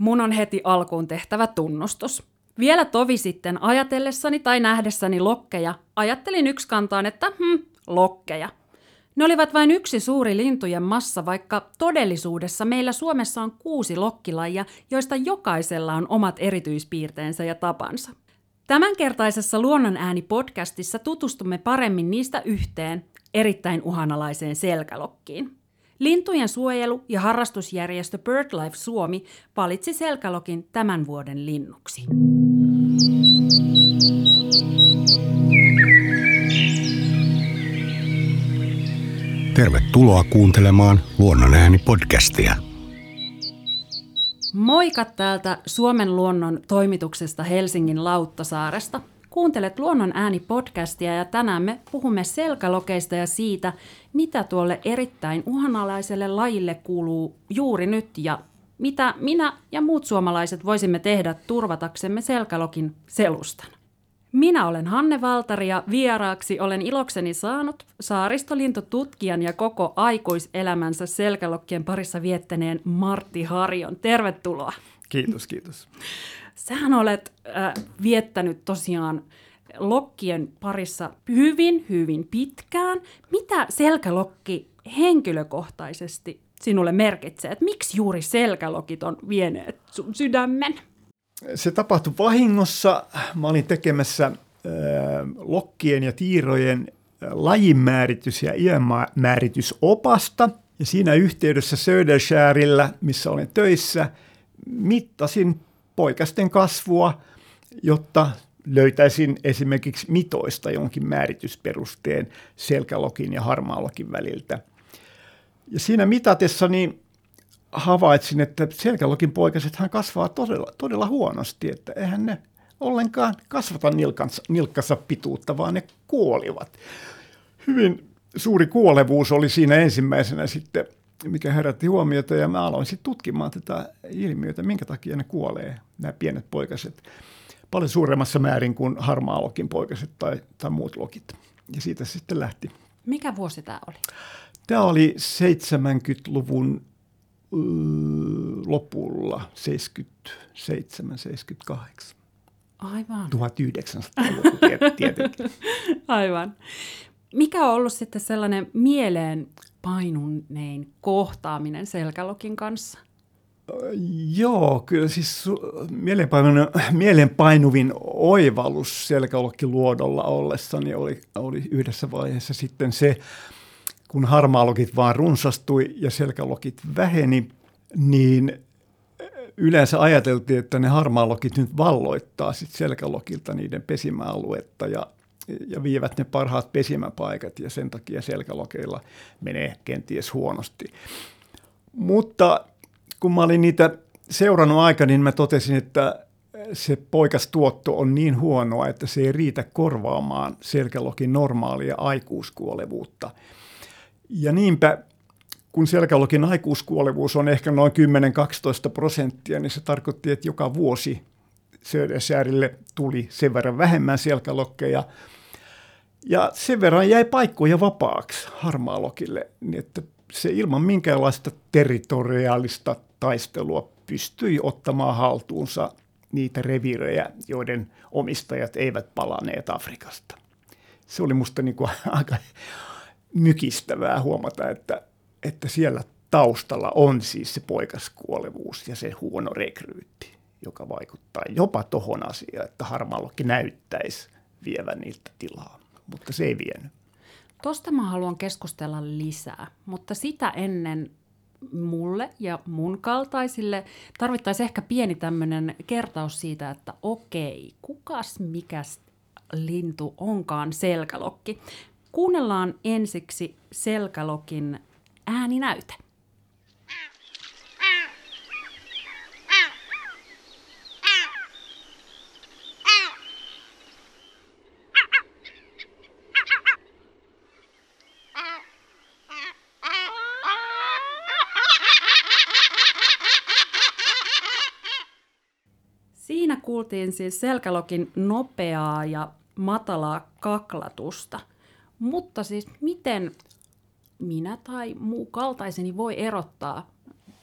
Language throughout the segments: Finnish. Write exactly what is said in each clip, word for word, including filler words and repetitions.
Mun on heti alkuun tehtävä tunnustus. Vielä tovi sitten ajatellessani tai nähdessäni lokkeja, ajattelin yksikantaan, että hm, lokkeja. Ne olivat vain yksi suuri lintujen massa, vaikka todellisuudessa meillä Suomessa on kuusi lokkilajia, joista jokaisella on omat erityispiirteensä ja tapansa. Tämänkertaisessa Luonnon ääni-podcastissa tutustumme paremmin niistä yhteen, erittäin uhanalaiseen selkälokkiin. Lintujen suojelu- ja harrastusjärjestö BirdLife Suomi valitsi selkälokin tämän vuoden linnuksi. Tervetuloa kuuntelemaan Luonnon ääni-podcastia. Moikka täältä Suomen luonnon toimituksesta Helsingin Lauttasaaresta. Kuuntelet Luonnon ääni-podcastia ja tänään me puhumme selkälokeista ja siitä, mitä tuolle erittäin uhanalaiselle lajille kuuluu juuri nyt ja mitä minä ja muut suomalaiset voisimme tehdä turvataksemme selkälokin selustan. Minä olen Hanne Valtari ja vieraaksi olen ilokseni saanut saaristolintututkijan ja koko aikuiselämänsä selkälokkien parissa viettäneen Martti Harjon. Tervetuloa. Kiitos, kiitos. Sähän olet äh, viettänyt tosiaan lokkien parissa hyvin, hyvin pitkään. Mitä selkälokki henkilökohtaisesti sinulle merkitsee? Et miksi juuri selkälokit on vieneet sun sydämen? Se tapahtui vahingossa. Mä olin tekemässä äh, lokkien ja tiirojen äh, lajinmääritys- ja iänmääritysopasta. Ja siinä yhteydessä Söderskärillä, missä olen töissä, mittasin poikasten kasvua, jotta löytäisin esimerkiksi mitoista jonkin määritysperusteen selkälokin ja harmaalokin väliltä. Ja siinä mitatessani havaitsin, että selkälokin poikasethan kasvaa todella, todella huonosti, että eihän ne ollenkaan kasvata nilkansa, nilkkansa pituutta, vaan ne kuolivat. Hyvin suuri kuolevuus oli siinä ensimmäisenä sitten, mikä herätti huomiota, ja mä aloin sitten tutkimaan tätä ilmiötä, minkä takia ne kuolee, nämä pienet poikaset, paljon suuremmassa määrin kuin harmaalokin poikaset tai, tai muut lokit. Ja siitä sitten lähti. Mikä vuosi tämä oli? Tämä oli seitsemänkymmentäluvun lopulla, seitsemänkymmentäseitsemän seitsemänkymmentäkahdeksan. Aivan. tuhatyhdeksänsataaluku tietenkin. Aivan. Mikä on ollut sitten sellainen mieleen painunein kohtaaminen selkälokin kanssa? Joo, kyllä siis mieleenpainuvin oivallus selkälokkiluodolla ollessani oli, oli yhdessä vaiheessa sitten se, kun harmaalokit vaan runsastui ja selkälokit väheni, niin yleensä ajateltiin, että ne harmaalokit nyt valloittaa sit selkälokilta niiden pesimäaluetta ja, ja vievät ne parhaat pesimäpaikat ja sen takia selkälokeilla menee kenties huonosti. Mutta kun mä olin niitä seurannut aika, niin mä totesin, että se poikastuotto on niin huonoa, että se ei riitä korvaamaan selkälokin normaalia aikuiskuolevuutta. Ja niinpä, kun selkälokin aikuiskuolevuus on ehkä noin kymmenen kaksitoista prosenttia, niin se tarkoitti, että joka vuosi Söderskärille tuli sen verran vähemmän selkälokkeja. Ja sen verran jäi paikkoja vapaaksi harmaalokille, niin että se ilman minkäänlaista territoriaalista taistelua pystyi ottamaan haltuunsa niitä reviirejä, joiden omistajat eivät palaneet Afrikasta. Se oli musta niin kuin aika mykistävää huomata, että, että siellä taustalla on siis se poikaskuolevuus ja se huono rekryytti, joka vaikuttaa jopa tohon asiaan, että harmaalokki näyttäisi vievän niiltä tilaa, mutta se ei vienyt. Tuosta mä haluan keskustella lisää, mutta sitä ennen mulle ja mun kaltaisille tarvittaisiin ehkä pieni tämmöinen kertaus siitä, että okei, kukas mikäs lintu onkaan selkälokki. Kuunnellaan ensiksi selkälokin ääninäyte. Siinä kuultiin siis selkälokin nopeaa ja matalaa kaklatusta. Mutta siis miten minä tai muu kaltaiseni voi erottaa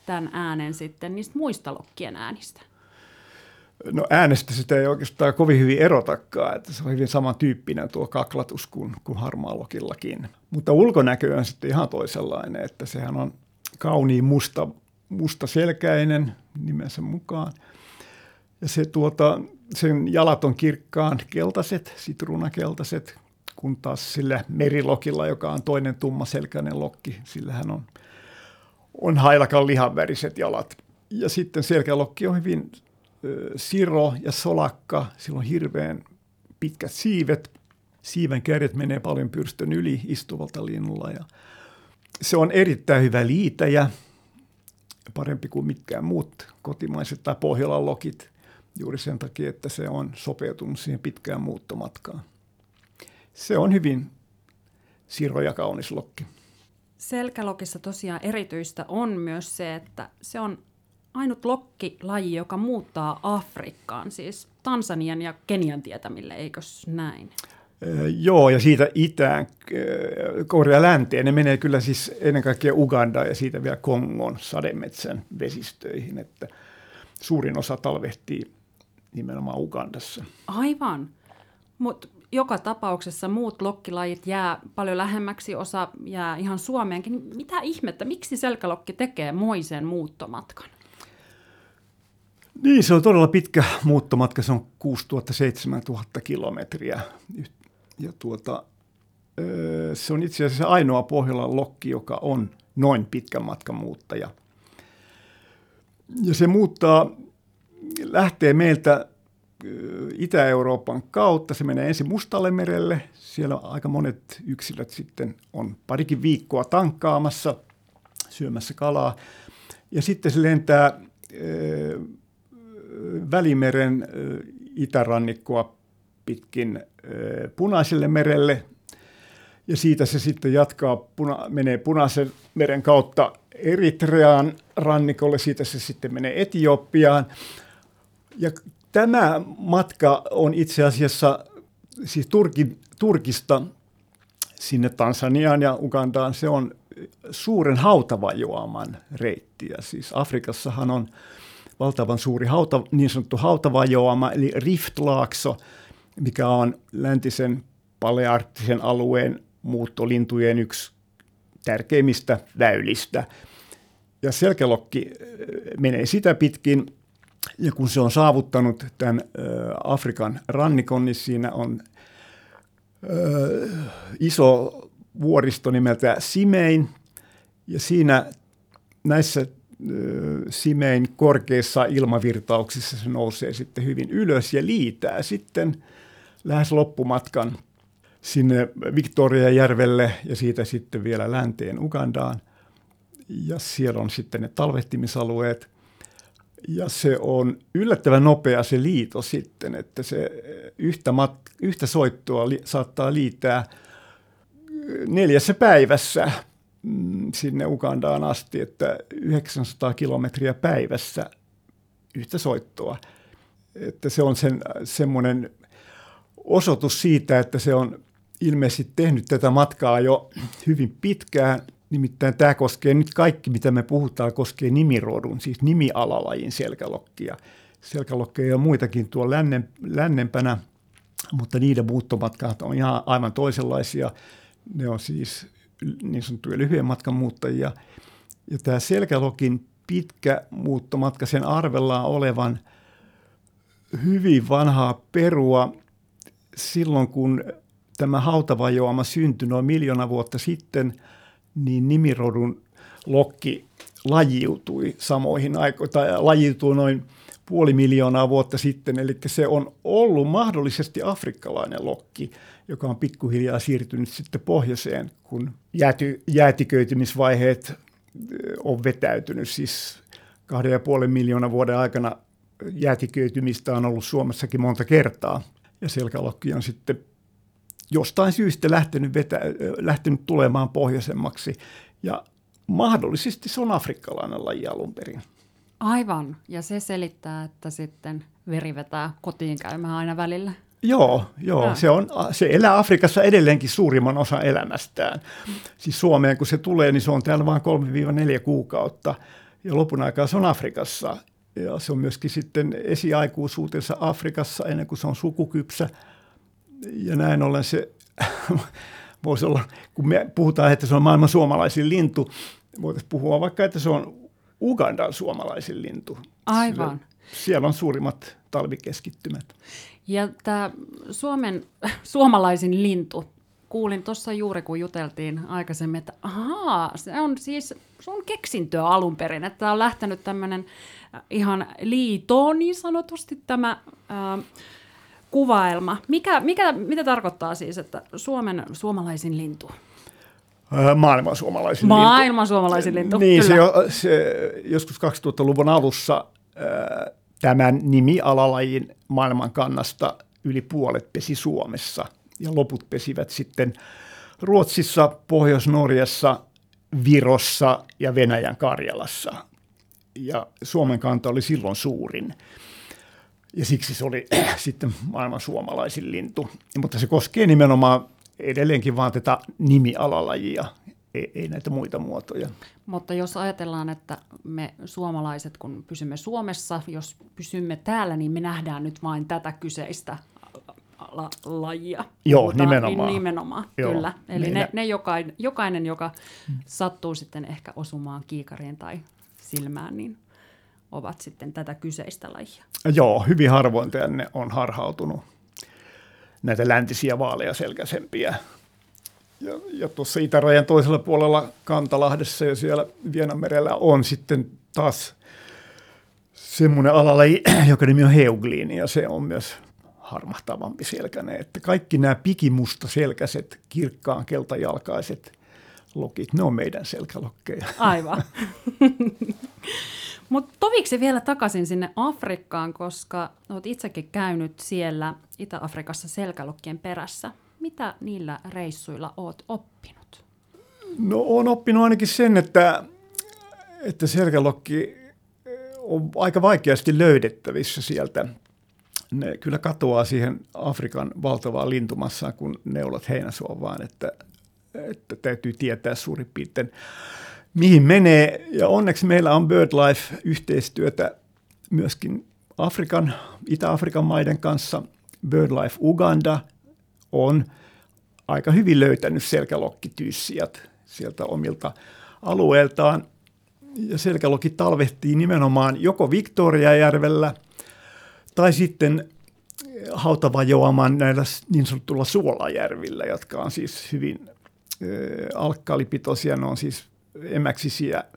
tämän äänen sitten niistä muista lokkien äänistä? No äänestä sitä ei oikeastaan kovin hyvin erotakaan, että se on hyvin samantyyppinen tuo kaklatus kuin, kuin harmaalokillakin. Mutta ulkonäkö on sitten ihan toisenlainen, että sehän on kauniin musta, mustaselkäinen nimensä mukaan. Ja se tuota, sen jalat on kirkkaan keltaiset, sitruunakeltaiset, kun taas sillä merilokilla, joka on toinen tummaselkäinen lokki, sillähän on, on hailakan lihanväriset jalat. Ja sitten selkälokki on hyvin ö, siro ja solakka, sillä on hirveän pitkät siivet. Siiven kärjet menee paljon pyrstön yli istuvalta linnulla. Ja se on erittäin hyvä liitäjä, parempi kuin mitkään muut kotimaiset tai Pohjolan lokit, juuri sen takia, että se on sopeutunut siihen pitkään muuttomatkaan. Se on hyvin siro ja kaunis lokki. Selkälokissa tosiaan erityistä on myös se, että se on ainut lokkilaji, joka muuttaa Afrikkaan, siis Tansanian ja Kenian tietämille, eikös näin? Ee, joo, ja siitä itään, Korea länteen, ne menee kyllä siis ennen kaikkea Ugandaan ja siitä vielä Kongon sademetsän vesistöihin, että suurin osa talvehtii nimenomaan Ugandassa. Aivan, mutta joka tapauksessa muut lokkilajit jää paljon lähemmäksi, osa jää ihan Suomeenkin. Mitä ihmettä, miksi selkälokki tekee moisen muuttomatkan? Niin, se on todella pitkä muuttomatka, se on kuusituhatta seitsemäntuhatta kilometriä. Ja tuota, se on itse asiassa ainoa Pohjolan lokki, joka on noin pitkän matkan muuttaja. Ja se muuttaa, lähtee meiltä Itä-Euroopan kautta, se menee ensin Mustalle merelle, siellä aika monet yksilöt sitten on parikin viikkoa tankkaamassa, syömässä kalaa, ja sitten se lentää äh, Välimeren äh, itärannikkoa pitkin äh, Punaiselle merelle, ja siitä se sitten jatkaa, puna, menee Punaisen meren kautta Eritrean rannikolle, siitä se sitten menee Etiopiaan, ja tämä matka on itse asiassa siis Turkin, Turkista sinne Tansaniaan ja Ugandaan. Se on suuren hautavajoaman reittiä. Siis Afrikassahan on valtavan suuri hauta, niin sanottu hautavajoama, eli Rift-laakso, mikä on läntisen palearktisen alueen muuttolintujen yksi tärkeimmistä väylistä. Ja selkälokki menee sitä pitkin. Ja kun se on saavuttanut tämän Afrikan rannikon, niin siinä on ö, iso vuoristo nimeltä Simein. Ja siinä näissä ö, Simein korkeissa ilmavirtauksissa se nousee sitten hyvin ylös ja liitää sitten lähes loppumatkan sinne Victoriajärvelle ja siitä sitten vielä länteen Ugandaan. Ja siellä on sitten ne talvehtimisalueet. Ja se on yllättävän nopea se liito sitten, että se yhtä, mat- yhtä soittoa li- saattaa liittää neljässä päivässä sinne Ugandaan asti, että yhdeksänsataa kilometriä päivässä yhtä soittoa. Että se on sen, semmoinen osoitus siitä, että se on ilmeisesti tehnyt tätä matkaa jo hyvin pitkään. Nimittäin tämä koskee nyt kaikki, mitä me puhutaan, koskee nimirodun, siis nimialalajin selkälokkia. Selkälokkeja on muitakin tuolla lännen, lännempänä, mutta niiden muuttomatkat on ihan aivan toisenlaisia. Ne on siis niin sanottuja lyhyen matkan muuttajia. Ja tämä selkälokin pitkä muuttomatka, sen arvellaan olevan hyvin vanhaa perua silloin, kun tämä hautavajoama syntyi noin miljoona vuotta sitten, niin nimirodun lokki lajiutui samoihin aikoihin, tai lajiutui noin puoli miljoonaa vuotta sitten, eli se on ollut mahdollisesti afrikkalainen lokki, joka on pikkuhiljaa siirtynyt sitten pohjoiseen, kun jääty, jäätiköitymisvaiheet on vetäytynyt, siis kahden ja puolen miljoonan vuoden aikana jäätiköitymistä on ollut Suomessakin monta kertaa, ja selkälokki on sitten jostain syystä lähtenyt, vetä, lähtenyt tulemaan pohjoisemmaksi, ja mahdollisesti se on afrikkalainen laji alun perin. Aivan, ja se selittää, että sitten veri vetää kotiin käymään aina välillä. Joo, joo. Se, on, se elää Afrikassa edelleenkin suurimman osan elämästään. Siis Suomeen kun se tulee, niin se on täällä vain kolme neljä kuukautta, ja lopun aikaa se on Afrikassa. Ja se on myöskin sitten esiaikuisuutensa Afrikassa ennen kuin se on sukukypsä. Ja näin ollen se voisi olla, kun me puhutaan, että se on maailman suomalaisin lintu, voitaisiin puhua vaikka, että se on Ugandan suomalaisin lintu. Aivan. Sillä, siellä on suurimmat talvikeskittymät. Ja tämä Suomen suomalaisin lintu, kuulin tuossa juuri, kun juteltiin aikaisemmin, että ahaa, se on siis sun keksintöä alun perin, että tämä on lähtenyt tämmöinen ihan liitoon niin sanotusti tämä ää, kuvaelma. Mikä, mikä, mitä tarkoittaa siis, että Suomen suomalaisin lintu? Maailman suomalaisin lintu. Maailman suomalaisin lintu, niin, kyllä. Se, jo, se joskus kaksituhattaluvun alussa ää, tämän nimialalajin maailman kannasta yli puolet pesi Suomessa ja loput pesivät sitten Ruotsissa, Pohjois-Norjassa, Virossa ja Venäjän Karjalassa. Ja Suomen kanta oli silloin suurin. Ja siksi se oli sitten maailman suomalaisin lintu. Mutta se koskee nimenomaan edelleenkin vaan tätä nimialalajia, ei, ei näitä muita muotoja. Mutta jos ajatellaan, että me suomalaiset, kun pysymme Suomessa, jos pysymme täällä, niin me nähdään nyt vain tätä kyseistä la- lajia. Joo, Puhutaan, nimenomaan. Niin, nimenomaan, Joo, kyllä. Eli meillä... ne, ne jokainen, jokainen, joka hmm. sattuu sitten ehkä osumaan kiikariin tai silmään, niin ovat sitten tätä kyseistä lajia. Joo, hyvin harvoin tänne on harhautunut näitä läntisiä vaaleaselkäisempiä. Ja, ja tuossa itärajan toisella puolella Kantalahdessa ja siellä Vienanmerellä on sitten taas semmoinen alalaji, joka nimi on heugliini, ja se on myös harmahtavampi selkäinen. Että kaikki nämä pikimustaselkäiset, kirkkaan keltajalkaiset lokit, ne on meidän selkälokkeja. Aivan. Mutta toviksi vielä takaisin sinne Afrikkaan, koska olet itsekin käynyt siellä Itä-Afrikassa selkälokkien perässä. Mitä niillä reissuilla olet oppinut? No olen oppinut ainakin sen, että, että selkälokki on aika vaikeasti löydettävissä sieltä. Ne kyllä katoaa siihen Afrikan valtavaan lintumassaan, kun neulat heinäsuovaan, että, että täytyy tietää suurin piirtein, mihin menee. Ja onneksi meillä on BirdLife-yhteistyötä myöskin Afrikan, Itä-Afrikan maiden kanssa. BirdLife Uganda on aika hyvin löytänyt selkälokkityyssijät sieltä omilta alueeltaan. Ja selkälokki talvehtii nimenomaan joko Victoriajärvellä tai sitten hautavajoamaan näillä niin sanottuilla suolajärvillä, jotka on siis hyvin äh, alkkaalipitoisia, ne on siis emäksisiä äh,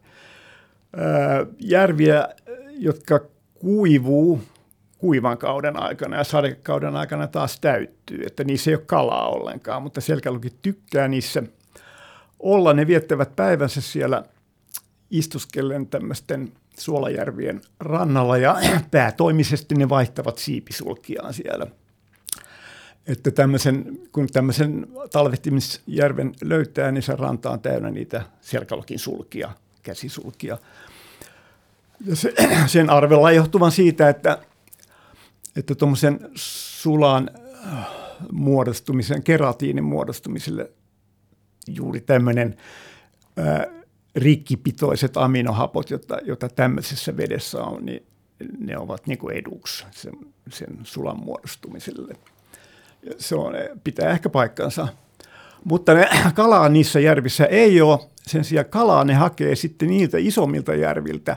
järviä, jotka kuivuu kuivan kauden aikana ja sadekauden aikana taas täyttyy, että niissä ei ole kalaa ollenkaan, mutta selkälokit tykkää niissä olla. Ne viettävät päivänsä siellä istuskellen tämmöisten suolajärvien rannalla ja päätoimisesti ne vaihtavat siipisulkiaan siellä. Että tämmöisen, kun tämmöisen talvehtimisjärven löytää, niin se ranta on täynnä niitä selkälokin sulkia, käsisulkia. Ja se, sen arvellaan johtuvan siitä, että että tuommoisen sulan muodostumisen, keratiinin muodostumiselle juuri tämmöinen ää, rikkipitoiset aminohapot, joita, joita tämmöisessä vedessä on, niin ne ovat niin kuin eduksi sen, sen sulan muodostumiselle. Ja se on, pitää ehkä paikkansa. Mutta ne, kalaa niissä järvissä ei ole. Sen sijaan kalaa ne hakee sitten niiltä isommilta järviltä,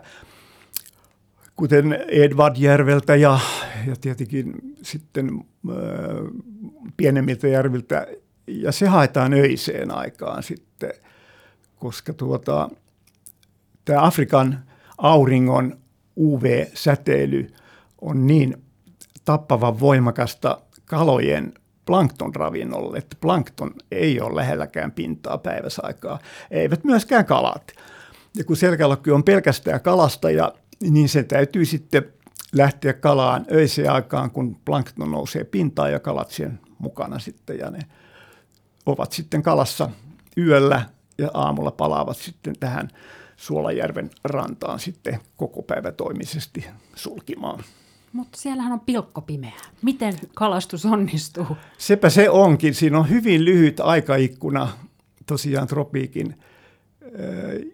kuten Edwardjärveltä ja, ja tietenkin sitten äh, pienemmiltä järviltä. Ja se haetaan öiseen aikaan sitten, koska tuota, tämä Afrikan auringon U V-säteily on niin tappavan voimakasta kalojen planktonravinnolle, että plankton ei ole lähelläkään pintaa päiväsaikaa, eivät myöskään kalat. Ja kun selkälokki on pelkästään kalastaja, niin se täytyy sitten lähteä kalaan öiseen aikaan, kun plankton nousee pintaan ja kalat sen mukana sitten. Ja ne ovat sitten kalassa yöllä ja aamulla palaavat sitten tähän Suolajärven rantaan sitten koko päivä toimisesti sulkimaan. Mutta siellähän on pilkkopimeää. Miten kalastus onnistuu? Sepä se onkin. Siinä on hyvin lyhyt aikaikkuna tosiaan tropiikin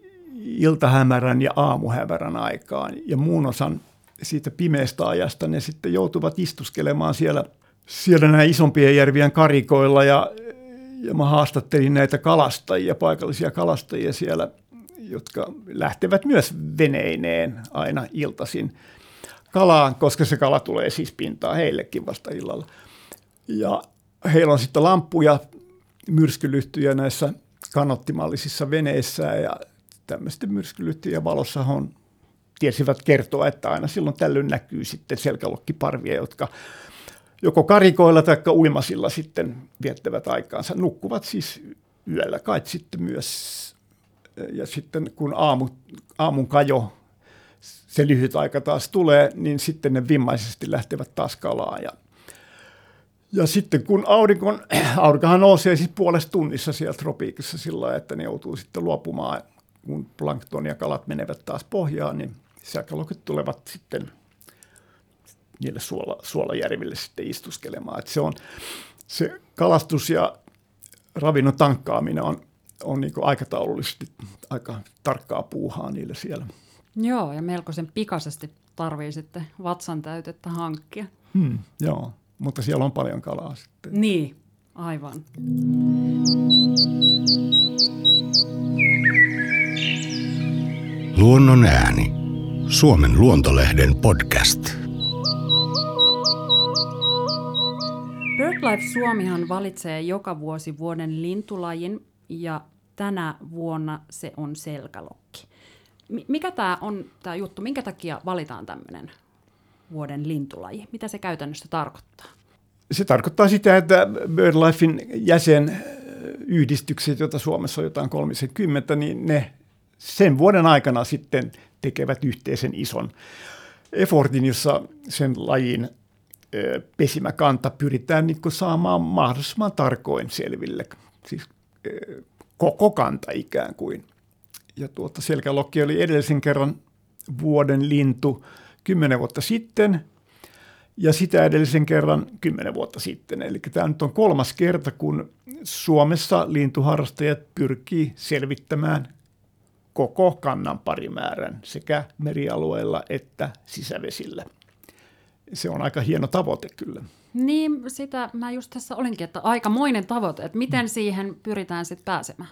iltahämärän ja aamuhämärän aikaan. Ja muun osan siitä pimeästä ajasta ne sitten joutuvat istuskelemaan siellä, siellä näin isompien järvien karikoilla. Ja, ja mä haastattelin näitä kalastajia, paikallisia kalastajia siellä, jotka lähtevät myös veneineen aina iltaisin kalaan, koska se kala tulee siis pintaan heillekin vasta illalla. Ja heillä on sitten lamppuja, myrskylyhtyjä näissä kanottimallisissa veneissä ja tämmöisten myrskylyhtyjen valossa on tiesivät kertoa, että aina silloin tällöin näkyy sitten selkälokkiparvia, jotka joko karikoilla tai uimasilla sitten viettävät aikaansa. Nukkuvat siis yöllä kai sitten myös. Ja sitten kun aamu, aamun kajo, se lyhyt aika taas tulee, niin sitten ne vimmaisesti lähtevät taas kalaan. Ja, ja sitten kun aurinko, aurinkohan nousee siis puolessa tunnissa siellä tropiikissa sillä lailla, että ne joutuu sitten luopumaan, kun plankton ja kalat menevät taas pohjaan, niin selkälokit tulevat sitten niille suola, suolajärville sitten istuskelemaan. Että se on se kalastus ja ravinnon tankkaaminen on on niin kuin aikataulullisesti aika tarkkaa puuhaa niille siellä. Joo, ja melkoisen pikaisesti tarvii sitten vatsan täytettä hankkia. Hmm, joo, mutta siellä on paljon kalaa sitten. Niin, aivan. Luonnon ääni. Suomen luontolehden podcast. BirdLife Suomihan valitsee joka vuosi vuoden lintulajin, ja tänä vuonna se on selkälokki. Mikä tämä on tämä juttu? Minkä takia valitaan tämmöinen vuoden lintulaji? Mitä se käytännössä tarkoittaa? Se tarkoittaa sitä, että BirdLifein jäsenyhdistykset, joita Suomessa on jotain kolmekymmentä, niin ne sen vuoden aikana sitten tekevät yhteisen ison effortin, jossa sen lajin pesimäkanta pyritään niin kuin saamaan mahdollisimman tarkoin selville. Siis koko kanta ikään kuin. Ja tuota, selkälokki oli edellisen kerran vuoden lintu kymmenen vuotta sitten ja sitä edellisen kerran kymmenen vuotta sitten. Eli tämä nyt on kolmas kerta, kun Suomessa lintuharrastajat pyrkii selvittämään koko kannan parimäärän sekä merialueilla että sisävesillä. Se on aika hieno tavoite kyllä. Niin, sitä mä just tässä olinkin, että aikamoinen tavoite, että miten siihen pyritään sitten pääsemään?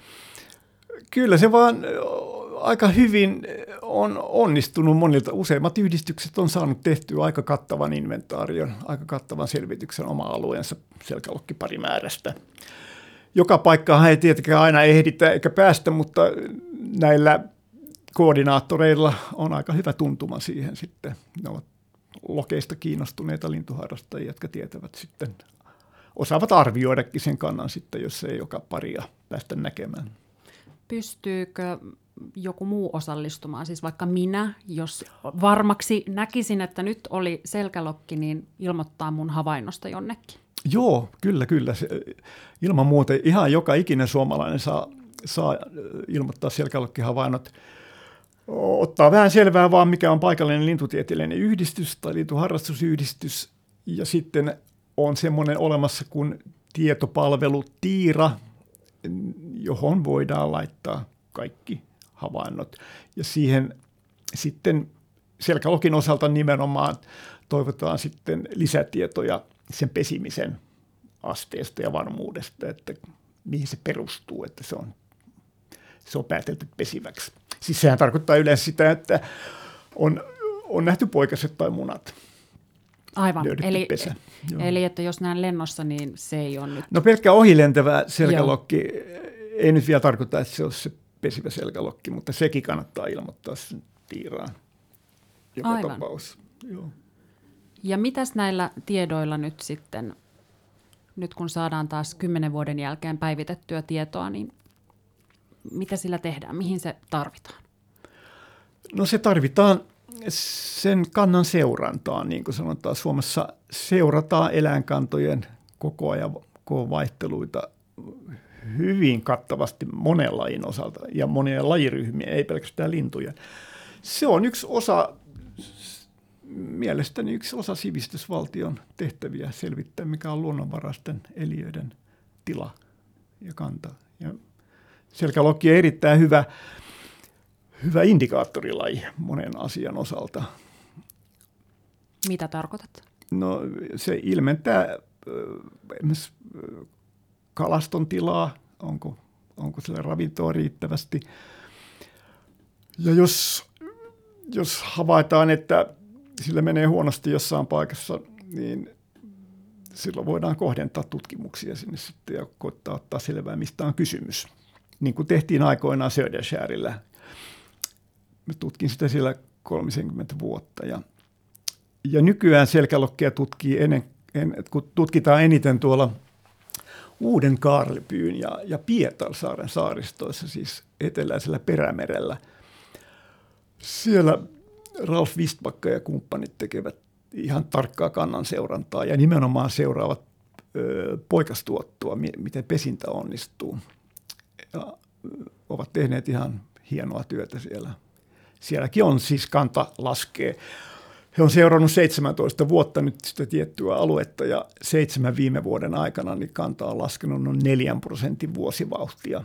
Kyllä se vaan aika hyvin on onnistunut monilta. Useimmat yhdistykset on saanut tehtyä aika kattavan inventaarion, aika kattavan selvityksen oma alueensa selkälokkiparimääristä. Joka paikkaan ei tietenkään aina ehditä eikä päästä, mutta näillä koordinaattoreilla on aika hyvä tuntuma siihen sitten. Ne ovat lokeista kiinnostuneita lintuharrastajia, jotka tietävät sitten, osaavat arvioidakin sen kannan sitten, jos ei joka paria päästä näkemään. Pystyykö joku muu osallistumaan, siis vaikka minä, jos varmaksi näkisin, että nyt oli selkälokki, niin ilmoittaa mun havainnosta jonnekin? Joo, kyllä, kyllä. Se, ilman muuta ihan joka ikinen suomalainen saa, saa ilmoittaa selkälokkihavainnot. Ottaa vähän selvää vaan, mikä on paikallinen lintutieteellinen yhdistys tai lintuharrastusyhdistys. Ja sitten on semmoinen olemassa kuin tietopalvelu Tiira, johon voidaan laittaa kaikki havainnot. Ja siihen sitten selkälokin osalta nimenomaan toivotaan sitten lisätietoja sen pesimisen asteesta ja varmuudesta, että mihin se perustuu, että se on, se on päätelty pesiväksi. Siis sehän tarkoittaa yleensä sitä, että on, on nähty poikaset tai munat. Aivan, eli, eli että jos näen lennossa, niin se ei ole nyt. No pelkkä ohilentävä selkälokki Joo. ei nyt vielä tarkoita, että se olisi se pesivä selkälokki, mutta sekin kannattaa ilmoittaa sen Tiiraan joka Aivan. tapaus. Joo. Ja mitäs näillä tiedoilla nyt sitten, nyt kun saadaan taas kymmenen vuoden jälkeen päivitettyä tietoa, niin mitä sillä tehdään? Mihin se tarvitaan? No se tarvitaan sen kannan seurantaan, niin kuin sanotaan. Suomessa seurataan eläinkantojen koko ajan vaihteluita hyvin kattavasti monen lajin osalta ja monien lajiryhmien, ei pelkästään lintujen. Se on yksi osa, mielestäni yksi osa sivistysvaltion tehtäviä selvittää, mikä on luonnonvaraisten eliöiden tila ja kanta. Ja selkälokki on erittäin hyvä hyvä indikaattorilaji monen asian osalta. Mitä tarkoitat? No se ilmentää esimerkiksi kalaston tilaa, onko, onko sillä ravintoa riittävästi. Ja jos, jos havaitaan, että sillä menee huonosti jossain paikassa, niin silloin voidaan kohdentaa tutkimuksia sinne sitten ja koittaa ottaa selvää, mistä on kysymys. Niin kuin tehtiin aikoinaan Söderskärillä. Mä tutkin sitä siellä kolmekymmentä vuotta. Ja, ja nykyään selkälokkia tutkii ennen, en, kun tutkitaan eniten tuolla Uuden Kaarlepyyn ja, ja Pietarsaaren saaristoissa, siis eteläisellä Perämerellä. Siellä Ralf Wistbacka ja kumppanit tekevät ihan tarkkaa kannan seurantaa ja nimenomaan seuraavat ö, poikastuottoa, miten pesintä onnistuu. Ja ovat tehneet ihan hienoa työtä siellä. Sielläkin on siis kanta laskee. He on seurannut seitsemäntoista vuotta nyt sitä tiettyä aluetta ja seitsemän viime vuoden aikana niin kanta on laskenut noin neljän prosentin vuosivauhtia,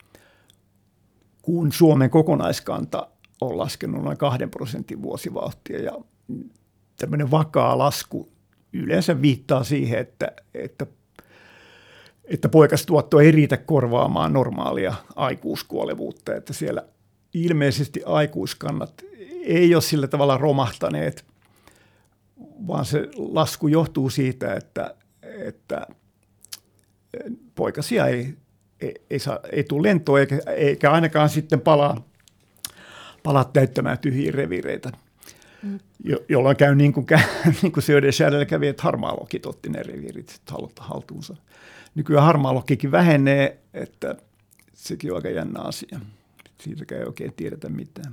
kun Suomen kokonaiskanta on laskenut noin kahden prosentin vuosivauhtia. Ja tämmöinen vakaa lasku yleensä viittaa siihen, että, että, että poikastuotto ei riitä korvaamaan normaalia aikuiskuolevuutta, että siellä ilmeisesti aikuiskannat ei ole sillä tavalla romahtaneet, vaan se lasku johtuu siitä, että, että poikasia ei, ei, ei, saa, ei tule lentoon eikä, eikä ainakaan sitten palaa, palaa täyttämään tyhjiä reviireitä, mm. jo, jolloin käy niin kuin, niin kuin Söderskärillä kävi, että harmaalokit otti ne reviirit haltuunsa. Nykyään harmaalokkikin vähenee, että sekin on aika jännä asia. Siitäkään ei oikein tiedetä mitään.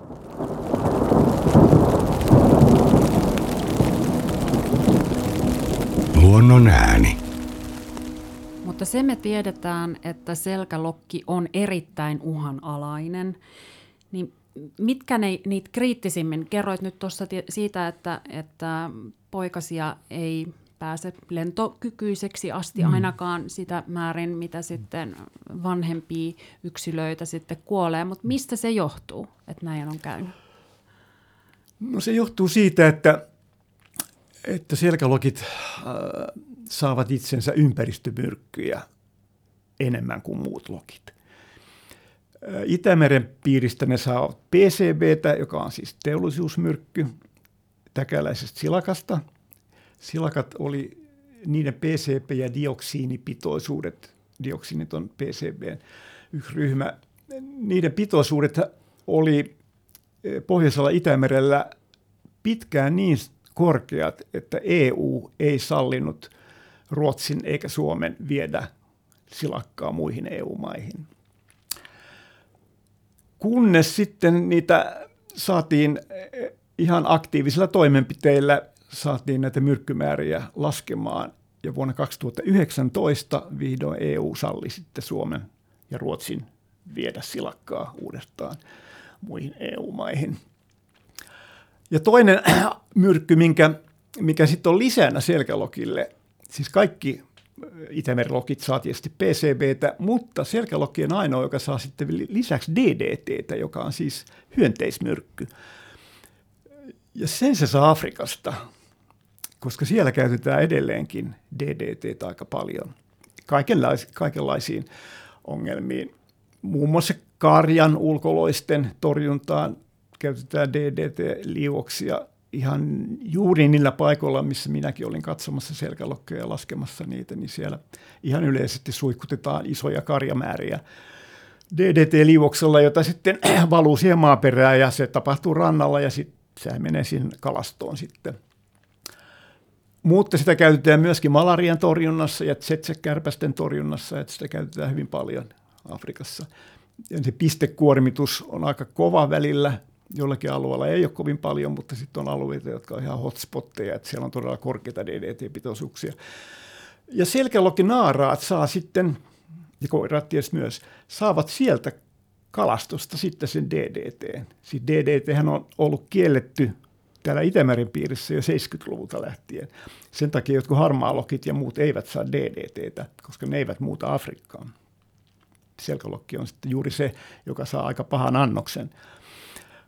Luonnon ääni. Mutta se me tiedetään, että selkälokki on erittäin uhanalainen. Niin mitkä ne, niitä kriittisimmin? Kerroit nyt tuossa siitä, että, että poikasia ei pääse lentokykyiseksi asti ainakaan sitä määrin, mitä sitten vanhempia yksilöitä sitten kuolee. Mutta mistä se johtuu, että näin on käynyt? No se johtuu siitä, että, että selkälokit äh, saavat itsensä ympäristömyrkkyjä enemmän kuin muut lokit. Äh, Itämeren piiristä ne saavat P C B:tä, joka on siis teollisuusmyrkky täkäläisestä silakasta. Silakat oli, niiden P C B- ja dioksiinipitoisuudet, dioksiinit on P C B:n yksi ryhmä, niiden pitoisuudet oli Pohjoisella Itämerellä pitkään niin korkeat, että E U ei sallinut Ruotsin eikä Suomen viedä silakkaa muihin E U-maihin. Kunnes sitten niitä saatiin ihan aktiivisilla toimenpiteillä, saatiin näitä myrkkymääriä laskemaan ja vuonna kaksituhattayhdeksäntoista vihdoin E U salli sitten Suomen ja Ruotsin viedä silakkaa uudestaan muihin E U-maihin. Ja toinen myrkky, minkä, mikä sitten on lisänä selkälokille, siis kaikki Itämerilokit saa tietysti P C B:tä, mutta selkälokki on ainoa, joka saa sitten lisäksi D D T:tä, joka on siis hyönteismyrkky. Ja sen se saa Afrikasta, koska siellä käytetään edelleenkin D D T:tä aika paljon kaikenlais- kaikenlaisiin ongelmiin. Muun muassa karjan ulkoloisten torjuntaan käytetään D D T-liuoksia ihan juuri niillä paikoilla, missä minäkin olin katsomassa selkälokkeja ja laskemassa niitä, niin siellä ihan yleisesti suihkutetaan isoja karjamääriä D D T-liuoksella, jota sitten valuu siihen maaperään ja se tapahtuu rannalla ja sitten sehän menee siihen kalastoon sitten. Mutta sitä käytetään myöskin malarian torjunnassa ja tsetsekärpästen torjunnassa, että sitä käytetään hyvin paljon Afrikassa. Ja se pistekuormitus on aika kova välillä. Jollakin alueella ei ole kovin paljon, mutta sitten on alueita, jotka on ihan hotspotteja, että siellä on todella korkeita D D T-pitoisuuksia. Ja selkälokinaaraat saa sitten, ja koirat tietysti myös, saavat sieltä kalastosta sitten sen D D T. Siis D D T:hän on ollut kielletty täällä Itämeren piirissä jo seitsemänkymmentäluvulta lähtien. Sen takia jotkut harmaalokit ja muut eivät saa D D T:tä, koska ne eivät muuta Afrikkaan. Selkälokki on sitten juuri se, joka saa aika pahan annoksen.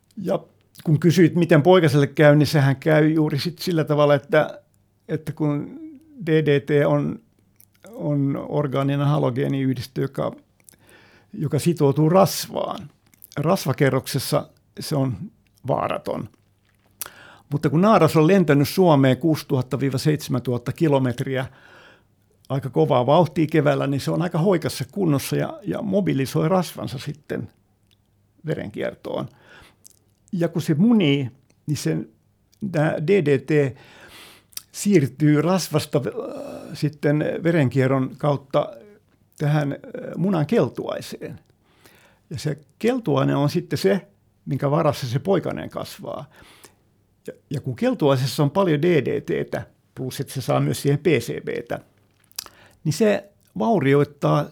Ja kun kysyit, miten poikaselle käy, niin sehän käy juuri sit sillä tavalla, että, että kun D D T on, on orgaaninen halogeeniyhdistö, joka, joka sitoutuu rasvaan. Rasvakerroksessa se on vaaraton. Mutta kun naaras on lentänyt Suomeen kuusituhatta seitsemäntuhatta kilometriä aika kovaa vauhtia keväällä, niin se on aika hoikassa kunnossa ja, ja mobilisoi rasvansa sitten verenkiertoon. Ja kun se munii, niin sen D D T siirtyy rasvasta äh, sitten verenkierron kautta tähän munan keltuaiseen. Ja se keltuainen on sitten se, minkä varassa se poikanen kasvaa. Ja, ja kun keltuaisessa on paljon D D T:tä, plus että se saa myös siihen P C B:tä, niin se vaurioittaa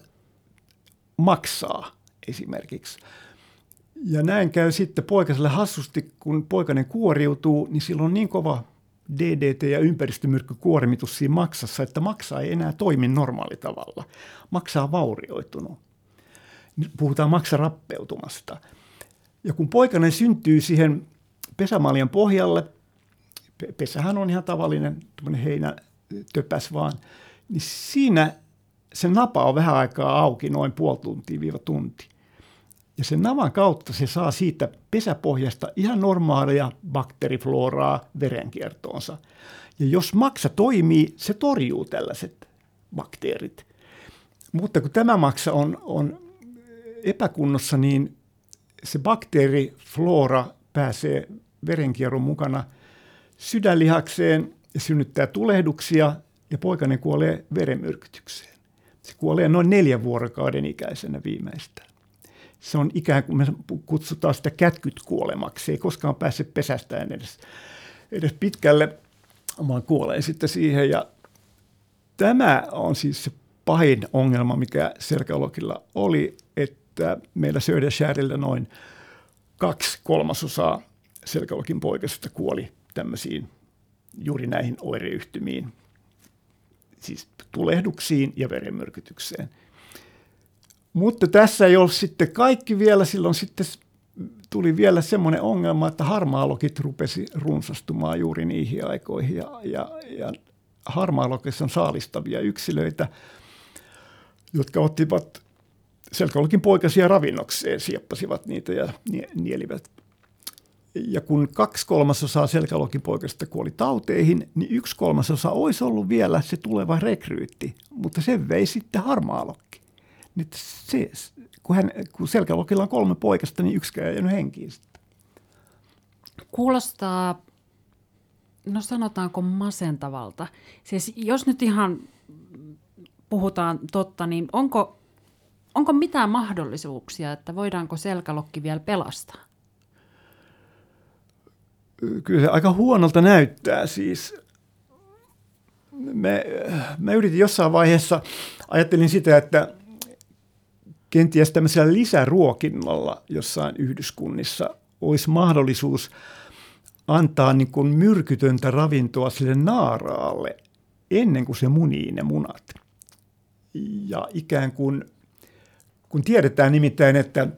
maksaa esimerkiksi. Ja näin käy sitten poikaselle hassusti, kun poikainen kuoriutuu, niin sillä on niin kova D D T- ja ympäristömyrkkykuormitus siinä maksassa, että maksa ei enää toimi normaalitavalla. Maksa on vaurioitunut. Nyt puhutaan maksarappeutumasta. Ja kun poikainen syntyy siihen pesämaljan pohjalle, pesähän on ihan tavallinen heinätöpäs vaan, niin siinä se napa on vähän aikaa auki, noin puoli tuntia viiva tunti. Ja sen navan kautta se saa siitä pesäpohjasta ihan normaalia bakteerifloraa verenkiertoonsa. Ja jos maksa toimii, se torjuu tällaiset bakteerit. Mutta kun tämä maksa on, on epäkunnossa, niin se bakteeriflora pääsee verenkierron mukana sydänlihakseen ja synnyttää tulehduksia ja poikainen kuolee verenmyrkytykseen. Se kuolee noin neljän vuorokauden ikäisenä viimeistään. Se on ikään kuin me kutsutaan sitä kätkyt-kuolemaksi. Se ei koskaan pääse pesästään edes, edes pitkälle, vaan kuolee sitten siihen. Ja tämä on siis se pahin ongelma, mikä selkälokilla oli, että meillä Söderskärillä noin kaksi kolmasosaa selkälokin poikasista kuoli tämmöisiin juuri näihin oireyhtymiin, siis tulehduksiin ja verenmyrkytykseen. Mutta tässä ei ole sitten kaikki vielä, silloin sitten tuli vielä semmoinen ongelma, että harmaalokit rupesi runsastumaan juuri niihin aikoihin. Ja, ja, ja harmaalokissa on saalistavia yksilöitä, jotka ottivat selkälokin poikasia ravinnokseen, sieppasivat niitä ja nielivät. Ja kun kaksi kolmasosaa selkälokin poikasta kuoli tauteihin, niin yksi kolmasosa olisi ollut vielä se tuleva rekryytti, mutta se vei sitten harmaalokki. Nyt se, kun, hän, kun selkälokilla on kolme poikasta, niin yksikään ei jäänyt henkiin sitten. Kuulostaa, no sanotaanko masentavalta. Siis jos nyt ihan puhutaan totta, niin onko, onko mitään mahdollisuuksia, että voidaanko selkälokki vielä pelastaa? Kyllä se aika huonolta näyttää siis. Mä, mä yritin jossain vaiheessa, ajattelin sitä, että kenties tämmöisellä lisäruokinnalla jossain yhdyskunnissa olisi mahdollisuus antaa niin kuin myrkytöntä ravintoa sille naaraalle ennen kuin se munii ne munat. Ja ikään kuin, kun tiedetään nimittäin, että,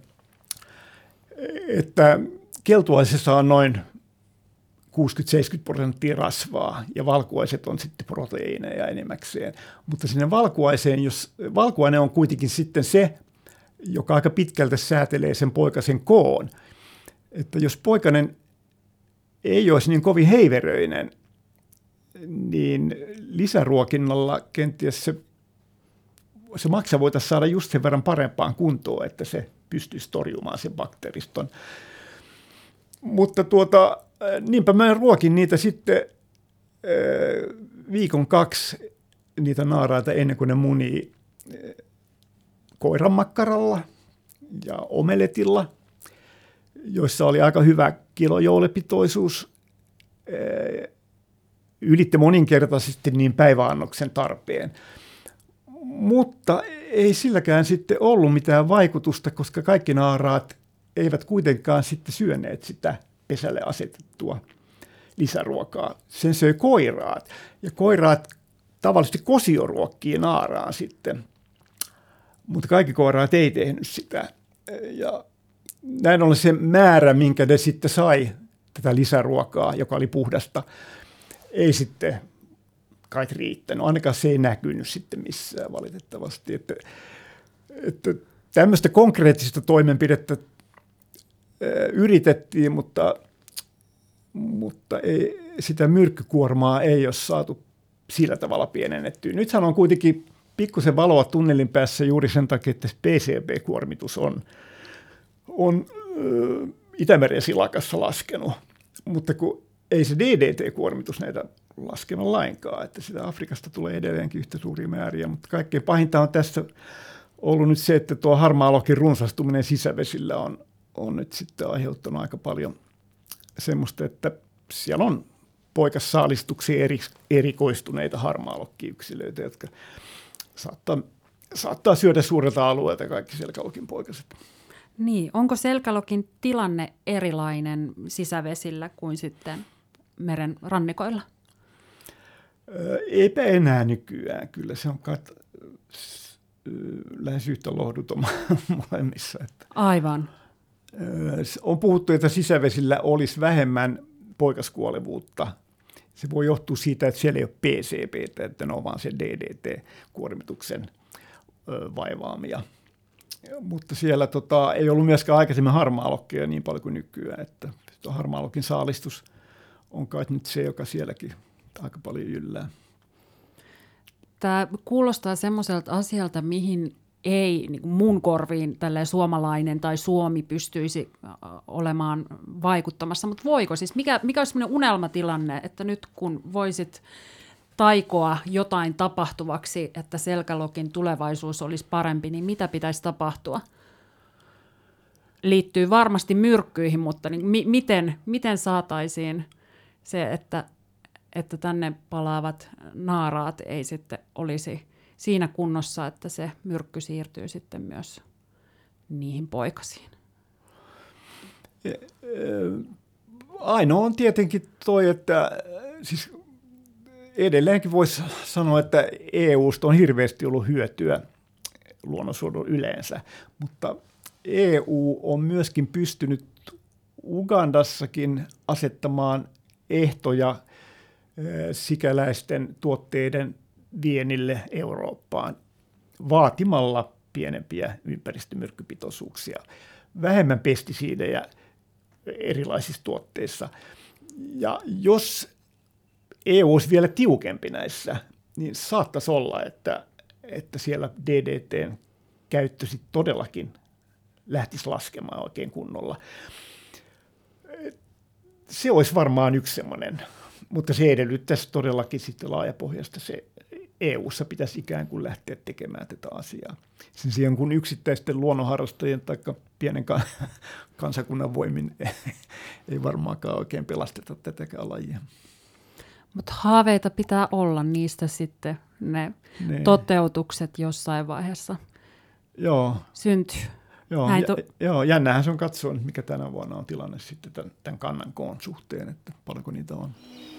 että keltuaisessa on noin kuusikymmentä seitsemänkymmentä prosenttia rasvaa ja valkuaiset on sitten proteiineja enemmäkseen. Mutta sinne valkuaiseen, jos valkuaine on kuitenkin sitten se, joka aika pitkältä säätelee sen poikasen koon, että jos poikainen ei olisi niin kovin heiveröinen, niin lisäruokinnalla kenties se, se maksa voitaisiin saada just sen verran parempaan kuntoon, että se pystyisi torjumaan sen bakteeriston. Mutta tuota, niinpä mä ruokin niitä sitten viikon kaksi, niitä naaraita ennen kuin ne munii, koiranmakkaralla ja omeletilla, joissa oli aika hyvä kilojoulepitoisuus, ylitti moninkertaisesti niin päiväannoksen tarpeen. Mutta ei silläkään sitten ollut mitään vaikutusta, koska kaikki naaraat eivät kuitenkaan sitten syöneet sitä pesälle asetettua lisäruokaa. Sen söi koiraat, ja koiraat tavallisesti kosio ruokkii naaraan sitten, mutta kaikki koiraat ei tehnyt sitä. Ja näin ollen se määrä, minkä ne sitten sai tätä lisäruokaa, joka oli puhdasta, ei sitten kai riittänyt. Ainakaan se ei näkynyt sitten missään valitettavasti. Että, että tämmöistä konkreettista toimenpidettä yritettiin, mutta, mutta ei, sitä myrkkykuormaa ei ole saatu sillä tavalla pienennettyä. Nythän on kuitenkin pikkusen valoa tunnelin päässä juuri sen takia, että P C B-kuormitus on, on ö, Itämeren silakassa laskenut, mutta kun ei se D D T-kuormitus näitä laskenut lainkaan, että sitä Afrikasta tulee edelleenkin yhtä suuria määriä, mutta kaikkein pahinta on tässä ollut nyt se, että tuo harmaalokin runsastuminen sisävesillä on, on nyt sitten aiheuttanut aika paljon semmoista, että siellä on poikassaalistuksiin eri, erikoistuneita harmaalokkiyksilöitä, jotka saattaa, saattaa syödä suurelta alueelta kaikki selkälokin poikaset. Niin, onko selkälokin tilanne erilainen sisävesillä kuin sitten meren rannikoilla? Eipä enää nykyään. Kyllä se on kat, lähes yhtä lohduton molemmissa. Että. Aivan. On puhuttu, että sisävesillä olisi vähemmän poikaskuolevuutta. Se voi johtua siitä, että siellä ei ole P C B:tä, että ne on vaan se D D T-kuormituksen vaivaamia. Mutta siellä tota, ei ollut myöskään aikaisemmin harmaalokkeja niin paljon kuin nykyään. Että harmaalokin saalistus on kai nyt se, joka sielläkin aika paljon yllää. Tämä kuulostaa semmoiselta asialta, mihin ei niin kuin mun korviin tälleen suomalainen tai Suomi pystyisi olemaan vaikuttamassa, mutta voiko siis? Mikä, mikä olisi semmoinen unelmatilanne, että nyt kun voisit taikoa jotain tapahtuvaksi, että selkälokin tulevaisuus olisi parempi, niin mitä pitäisi tapahtua? Liittyy varmasti myrkkyihin, mutta niin mi- miten, miten saataisiin se, että, että tänne palaavat naaraat ei sitten olisi siinä kunnossa, että se myrkky siirtyy sitten myös niihin poikasiin? Ainoa on tietenkin toi, että siis edelleenkin voisi sanoa, että E U:sta on hirveästi ollut hyötyä luonnonsuojelun yleensä, mutta E U on myöskin pystynyt Ugandassakin asettamaan ehtoja sikäläisten tuotteiden viennille Eurooppaan vaatimalla pienempiä ympäristömyrkkypitoisuuksia, vähemmän pestisiidejä erilaisissa tuotteissa. Ja jos E U olisi vielä tiukempi näissä, niin saattaisi olla, että, että siellä D D T:n käyttö sit todellakin lähtisi laskemaan oikein kunnolla. Se olisi varmaan yksi semmoinen, mutta se edellyttäisi todellakin sitten laajapohjasta. Se E U:ssa pitäisi ikään kuin lähteä tekemään tätä asiaa. Sen sijaan kun yksittäisten luonnonharrastajien tai pienen kansakunnan voimin ei varmaankaan oikein pelasteta tätäkään lajia. Mutta haaveita pitää olla, niistä sitten ne, ne. toteutukset jossain vaiheessa Joo. syntyy. Joo, to- joo, jännähän se on katsoa, mikä tänä vuonna on tilanne sitten tämän, tämän kannan koon suhteen, että paljonko niitä on.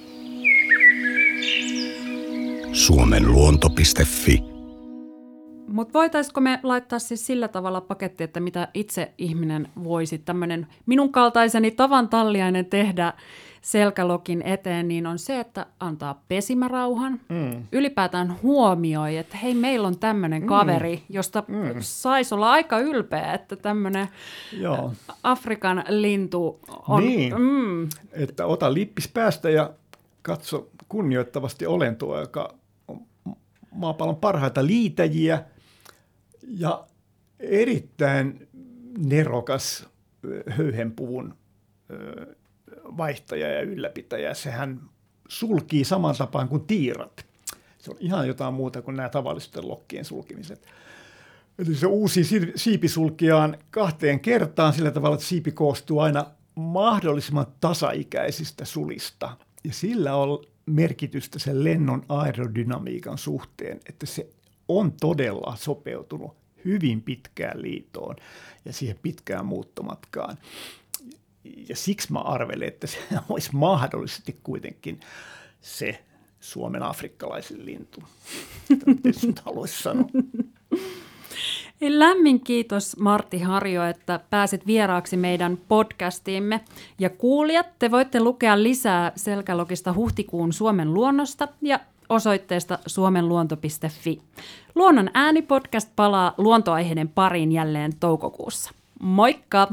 Suomen luonto piste fi. Mutta voitaisiko me laittaa siis sillä tavalla paketti, että mitä itse ihminen voisi, tämmöinen minun kaltaiseni tavan talliainen tehdä selkälokin eteen, niin on se, että antaa pesimärauhan, mm. ylipäätään huomioi, että hei, meillä on tämmöinen kaveri, mm. josta mm. saisi olla aika ylpeä, että tämmöinen Joo. Afrikan lintu on. Niin, mm. että ota lippis päästä ja katso kunnioittavasti olentoa, joka on maapallon parhaita liitäjiä ja erittäin nerokas höyhenpuvun vaihtaja ja ylläpitäjä. Sehän sulkii saman tapaan kuin tiirat. Se on ihan jotain muuta kuin nämä tavallisten lokkien sulkimiset. Eli se uusi siipi sulkiaan kahteen kertaan sillä tavalla, että siipi koostuu aina mahdollisimman tasaikäisistä sulista. Ja sillä on merkitystä sen lennon aerodynamiikan suhteen, että se on todella sopeutunut hyvin pitkään liitoon ja siihen pitkään muuttomatkaan. Ja siksi mä arvelen, että se olisi mahdollisesti kuitenkin se Suomen afrikkalaisin lintu. Miten nyt haluaisi sanoa? Lämmin kiitos Martti Harjo, että pääsit vieraaksi meidän podcastiimme. Ja kuulijat, te voitte lukea lisää Selkälogista huhtikuun Suomen luonnosta ja osoitteesta suomenluonto piste fi. Luonnon ääni podcast palaa luontoaiheiden pariin jälleen toukokuussa. Moikka!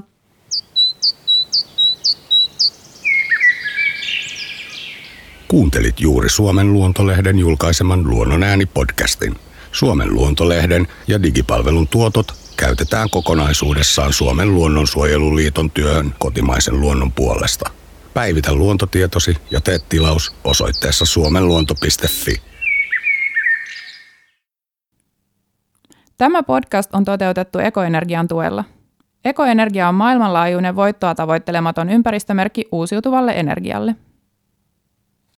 Kuuntelit juuri Suomen Luontolehden julkaiseman Luonnon ääni-podcastin. Suomen Luontolehden ja digipalvelun tuotot käytetään kokonaisuudessaan Suomen luonnonsuojeluliiton työhön kotimaisen luonnon puolesta. Päivitä luontotietosi ja tee tilaus osoitteessa suomenluonto piste fi. Tämä podcast on toteutettu Ekoenergian tuella. Ekoenergia on maailmanlaajuinen voittoa tavoittelematon ympäristömerkki uusiutuvalle energialle.